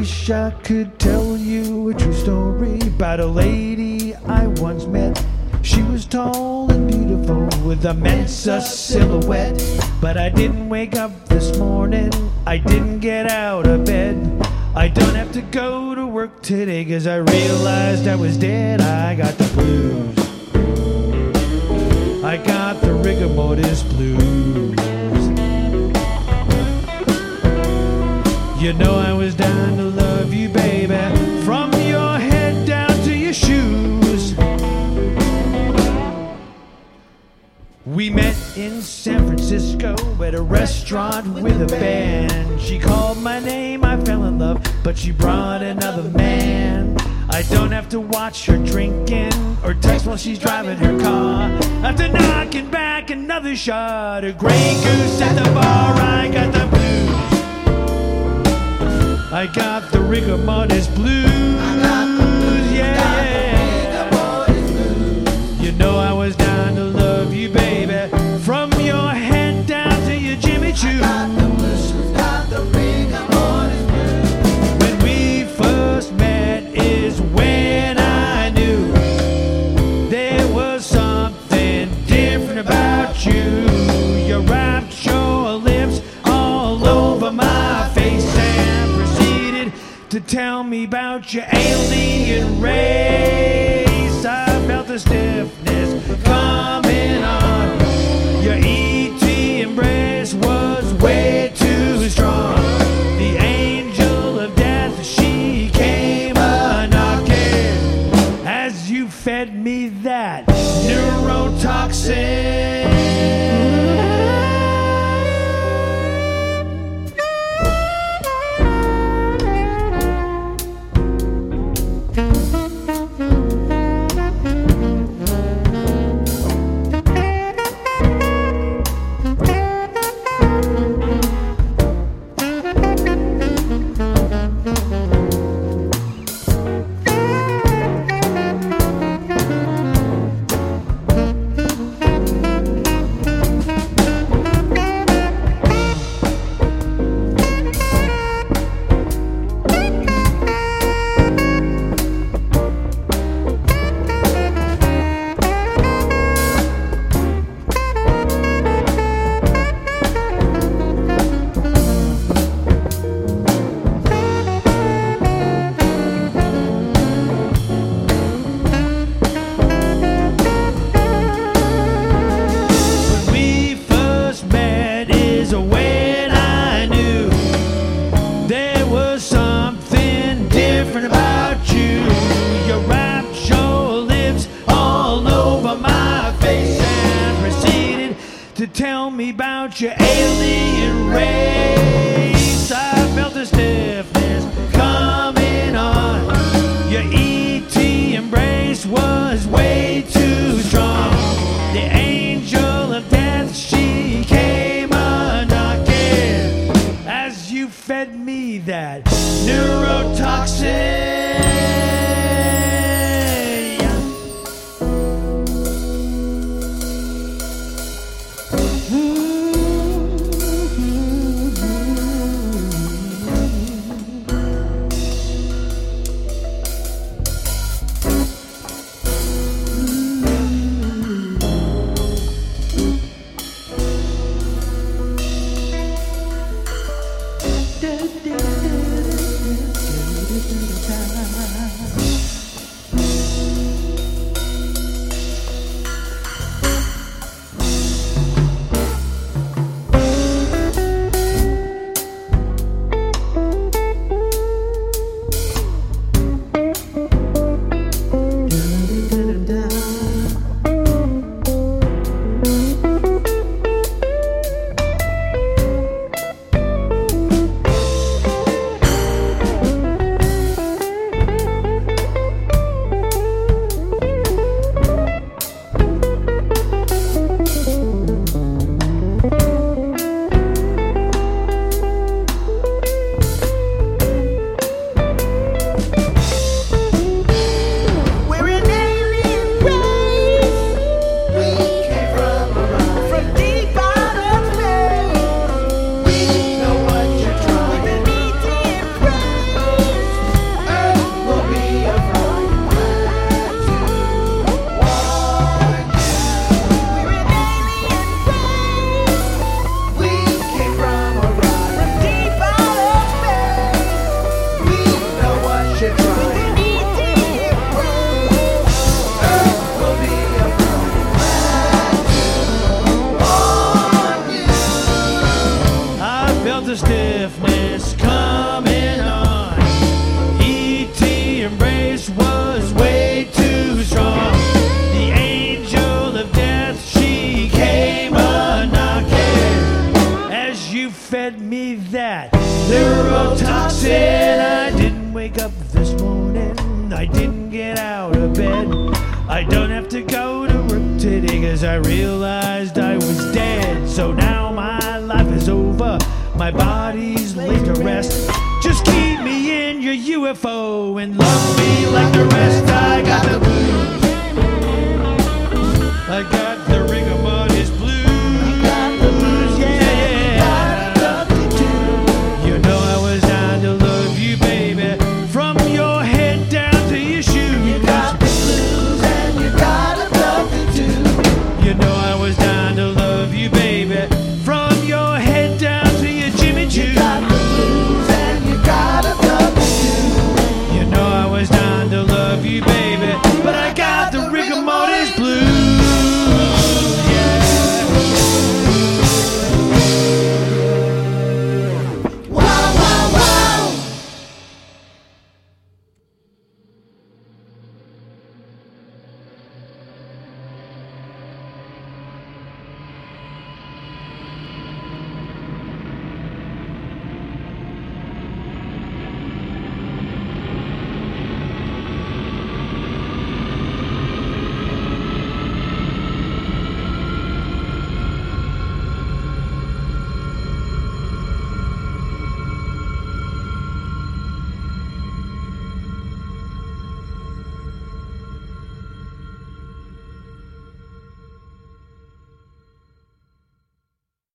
wish I could tell you a true story about a lady I once met. She was tall and beautiful with a Mensa silhouette. But I didn't wake up this morning, I didn't get out of bed. I don't have to go to work today 'cause I realized I was dead. I got the blues, I got the rigor mortis blues. You know I was down to love you, baby, from your head down to your shoes. We met in San Francisco at a restaurant with a band. She called my name, I fell in love, but she brought another man. I don't have to watch her drinking or text while she's driving her car. After knocking back another shot of Grey Goose at the bar, I got the blues, I got the rigor mortis blues. I got the blues, yeah, yeah. You know I was down to love you, baby, from your head down to your Jimmy Choo. I got the blues, got the rigor mortis blues. When we first met is when I knew there was something different about you. You wrapped your lips all over my face and proceeded to tell me about your alien race. I felt the stiffness coming on. Your E.T. embrace was way too strong. The angel of death, she came a-knocking as you fed me that neurotoxin. Tell me about your alien race. I felt the stiffness coming on. Your E.T. embrace was way too strong. The angel of death, she came a-knocking as you fed me that neurotoxin. neurotoxin. I didn't wake up this morning, I didn't get out of bed. I don't have to go to work today, cause I realized I was dead. So now my life is over, my body's laid to rest. Just keep me in your UFO and love me like the rest. I got the blues.